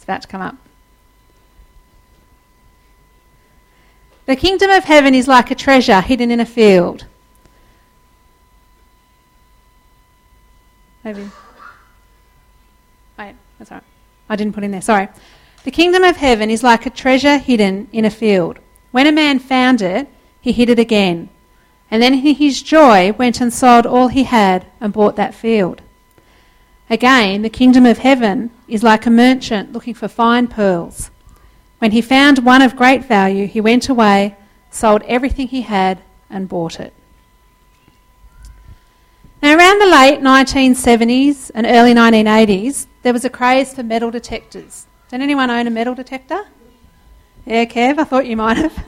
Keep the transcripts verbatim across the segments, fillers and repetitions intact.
about to come up. The kingdom of heaven is like a treasure hidden in a field. Maybe. Wait, that's all right. I didn't put in there, sorry. The kingdom of heaven is like a treasure hidden in a field. When a man found it, he hid it again. And then in his joy went and sold all he had and bought that field. Again, the kingdom of heaven is like a merchant looking for fine pearls. When he found one of great value, he went away, sold everything he had and bought it. Now, around the late nineteen seventies and early nineteen eighties, there was a craze for metal detectors. Does anyone own a metal detector? Yeah, Kev, I thought you might have.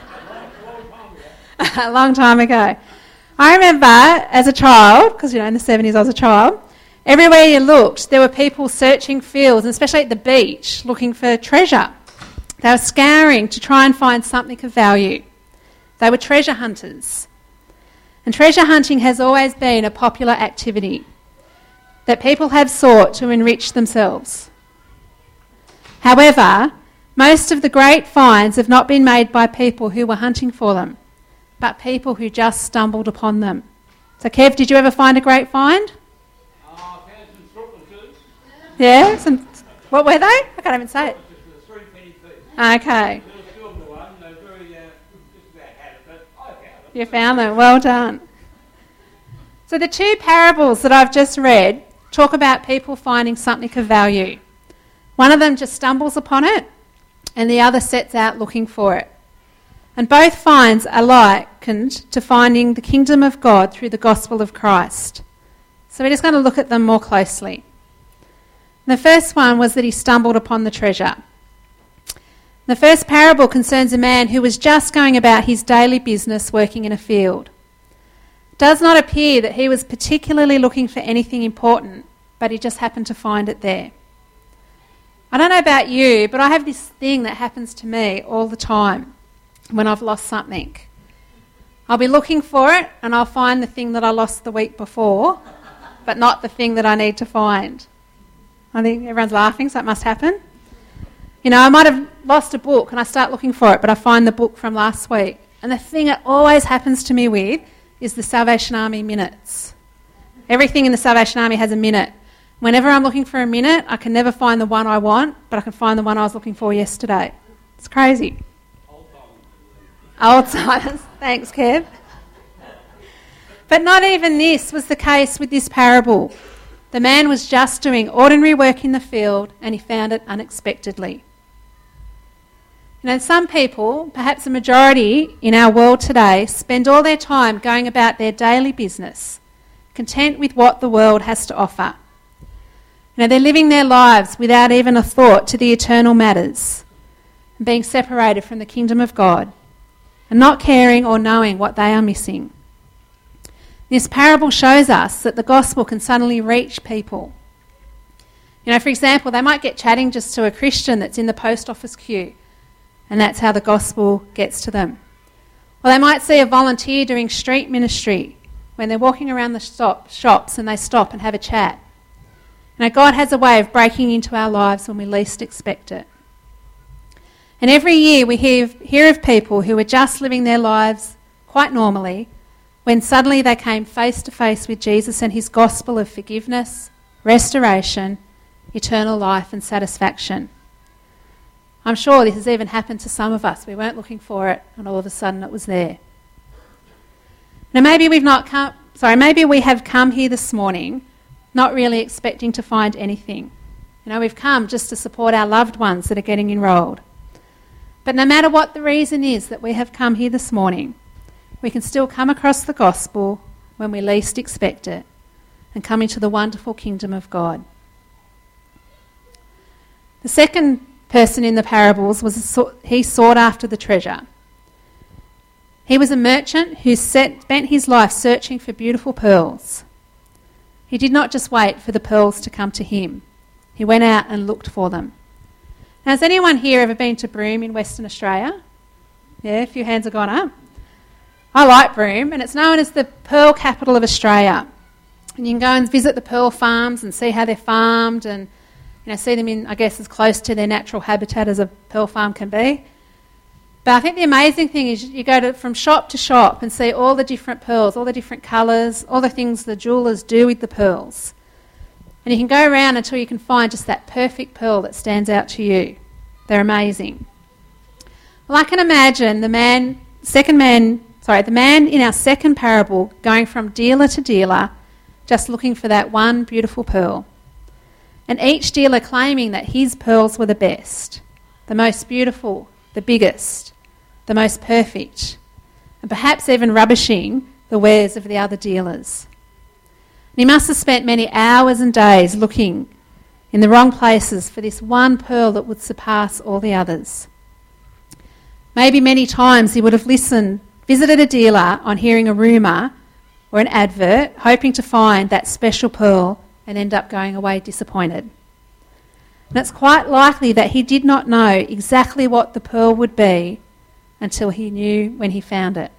A long time ago. I remember as a child, because you know in the seventies I was a child, everywhere you looked there were people searching fields, and especially at the beach, looking for treasure. They were scouring to try and find something of value. They were treasure hunters. And treasure hunting has always been a popular activity that people have sought to enrich themselves. However, most of the great finds have not been made by people who were hunting for them, but people who just stumbled upon them. So, Kev, did you ever find a great find? Uh, I found some Scotland too. Yeah? Some, what were they? I can't even say it. Just a three penny piece. Okay. There was two of them one, they were very, uh, just about had it, but I found them. You found them. Well done. So the two parables that I've just read talk about people finding something of value. One of them just stumbles upon it, and the other sets out looking for it. And both finds are likened to finding the kingdom of God through the gospel of Christ. So we're just going to look at them more closely. The first one was that he stumbled upon the treasure. The first parable concerns a man who was just going about his daily business working in a field. It does not appear that he was particularly looking for anything important, but he just happened to find it there. I don't know about you, but I have this thing that happens to me all the time when I've lost something. I'll be looking for it and I'll find the thing that I lost the week before, but not the thing that I need to find. I think everyone's laughing, so that must happen. You know, I might have lost a book and I start looking for it, but I find the book from last week. And the thing that always happens to me with is the Salvation Army minutes. Everything in the Salvation Army has a minute. Whenever I'm looking for a minute, I can never find the one I want, but I can find the one I was looking for yesterday. It's crazy. Alzheimer's. Thanks, Kev. But not even this was the case with this parable. The man was just doing ordinary work in the field and he found it unexpectedly. You know, some people, perhaps a majority in our world today, spend all their time going about their daily business, content with what the world has to offer. You know, they're living their lives without even a thought to the eternal matters, and being separated from the kingdom of God, and not caring or knowing what they are missing. This parable shows us that the gospel can suddenly reach people. You know, for example, they might get chatting just to a Christian that's in the post office queue, and that's how the gospel gets to them. Or they might see a volunteer doing street ministry when they're walking around the stop, shops and they stop and have a chat. You know, God has a way of breaking into our lives when we least expect it. And every year we hear, hear of people who are just living their lives quite normally when suddenly they came face to face with Jesus and his gospel of forgiveness, restoration, eternal life and satisfaction. I'm sure this has even happened to some of us. We weren't looking for it and all of a sudden it was there. Now maybe we've not come, sorry, maybe we have come here this morning not really expecting to find anything. You know, we've come just to support our loved ones that are getting enrolled. But no matter what the reason is that we have come here this morning, we can still come across the gospel when we least expect it and come into the wonderful kingdom of God. The second person in the parables was he sought after the treasure. He was a merchant who set, spent his life searching for beautiful pearls. He did not just wait for the pearls to come to him. He went out and looked for them. Now, has anyone here ever been to Broome in Western Australia? Yeah, a few hands have gone up. I like Broome, and it's known as the pearl capital of Australia. And you can go and visit the pearl farms and see how they're farmed, and You know, see them in, I guess, as close to their natural habitat as a pearl farm can be. But I think the amazing thing is you go to, from shop to shop and see all the different pearls, all the different colours, all the things the jewellers do with the pearls. And you can go around until you can find just that perfect pearl that stands out to you. They're amazing. Well, I can imagine the man, second man, sorry, the man in our second parable going from dealer to dealer, just looking for that one beautiful pearl. And each dealer claiming that his pearls were the best, the most beautiful, the biggest, the most perfect, and perhaps even rubbishing the wares of the other dealers. And he must have spent many hours and days looking in the wrong places for this one pearl that would surpass all the others. Maybe many times he would have listened, visited a dealer on hearing a rumour or an advert, hoping to find that special pearl and end up going away disappointed. And it's quite likely that he did not know exactly what the pearl would be until he knew when he found it.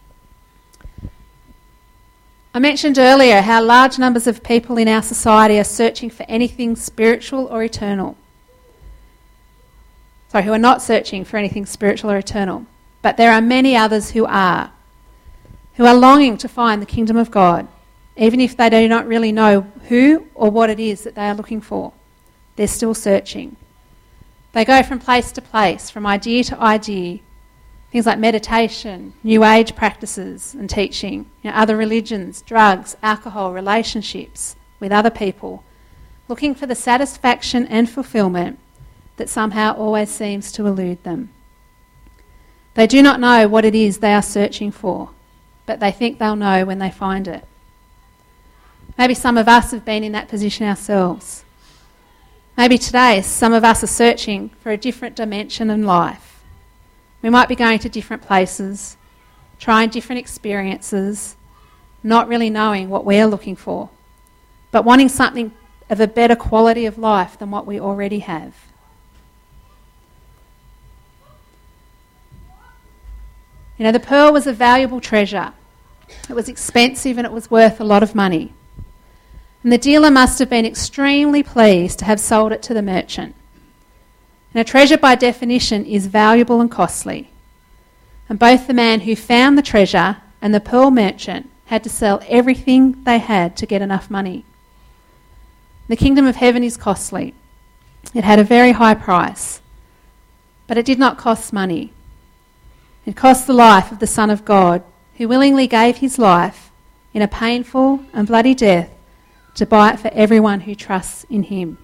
I mentioned earlier how large numbers of people in our society are searching for anything spiritual or eternal. Sorry, who are not searching for anything spiritual or eternal. But there are many others who are, who are longing to find the kingdom of God, even if they do not really know who or what it is that they are looking for. They're still searching. They go from place to place, from idea to idea, things like meditation, New Age practices and teaching, you know, other religions, drugs, alcohol, relationships with other people, looking for the satisfaction and fulfillment that somehow always seems to elude them. They do not know what it is they are searching for, but they think they'll know when they find it. Maybe some of us have been in that position ourselves. Maybe today some of us are searching for a different dimension in life. We might be going to different places, trying different experiences, not really knowing what we're looking for, but wanting something of a better quality of life than what we already have. You know, the pearl was a valuable treasure. It was expensive and it was worth a lot of money. And the dealer must have been extremely pleased to have sold it to the merchant. And a treasure by definition is valuable and costly. And both the man who found the treasure and the pearl merchant had to sell everything they had to get enough money. The kingdom of heaven is costly. It had a very high price, but it did not cost money. It cost the life of the Son of God, who willingly gave his life in a painful and bloody death to buy it for everyone who trusts in him.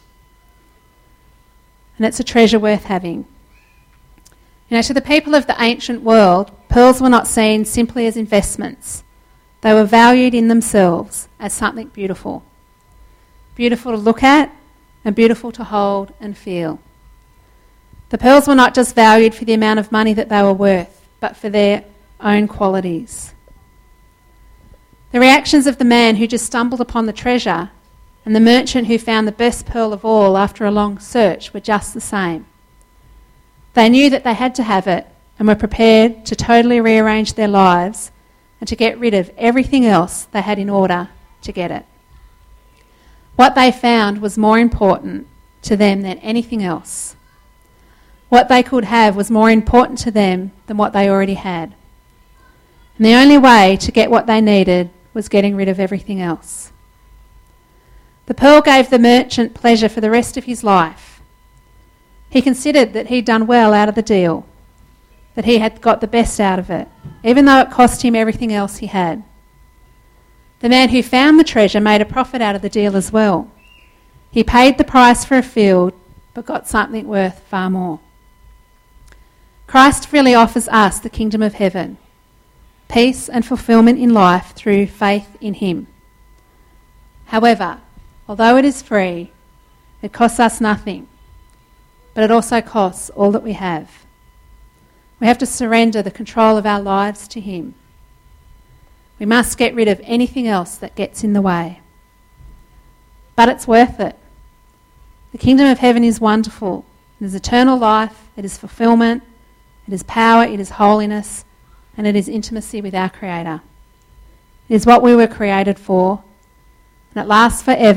And it's a treasure worth having. You know, to the people of the ancient world, pearls were not seen simply as investments. They were valued in themselves as something beautiful. Beautiful to look at and beautiful to hold and feel. The pearls were not just valued for the amount of money that they were worth, but for their own qualities. The reactions of the man who just stumbled upon the treasure and the merchant who found the best pearl of all after a long search were just the same. They knew that they had to have it and were prepared to totally rearrange their lives and to get rid of everything else they had in order to get it. What they found was more important to them than anything else. What they could have was more important to them than what they already had. And the only way to get what they needed was getting rid of everything else. The pearl gave the merchant pleasure for the rest of his life. He considered that he'd done well out of the deal, that he had got the best out of it, even though it cost him everything else he had. The man who found the treasure made a profit out of the deal as well. He paid the price for a field, but got something worth far more. Christ freely offers us the kingdom of heaven, peace and fulfillment in life through faith in him. However, although it is free, it costs us nothing, but it also costs all that we have. We have to surrender the control of our lives to him. We must get rid of anything else that gets in the way. But it's worth it. The kingdom of heaven is wonderful. It is eternal life, it is fulfillment, it is power, it is holiness, and it is intimacy with our Creator. It is what we were created for, and it lasts forever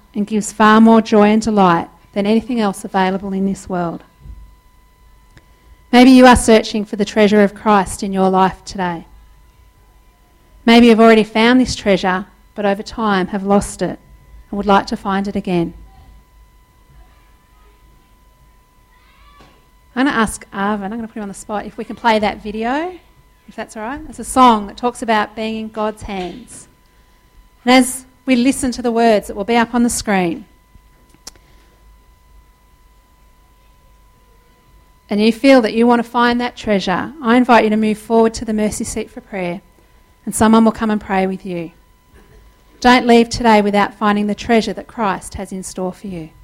and gives far more joy and delight than anything else available in this world. Maybe you are searching for the treasure of Christ in your life today. Maybe you've already found this treasure, but over time have lost it and would like to find it again. I'm going to ask Arvin, I'm going to put him on the spot, if we can play that video, if that's all right. It's a song that talks about being in God's hands. And as we listen to the words that will be up on the screen, and you feel that you want to find that treasure, I invite you to move forward to the mercy seat for prayer, and someone will come and pray with you. Don't leave today without finding the treasure that Christ has in store for you.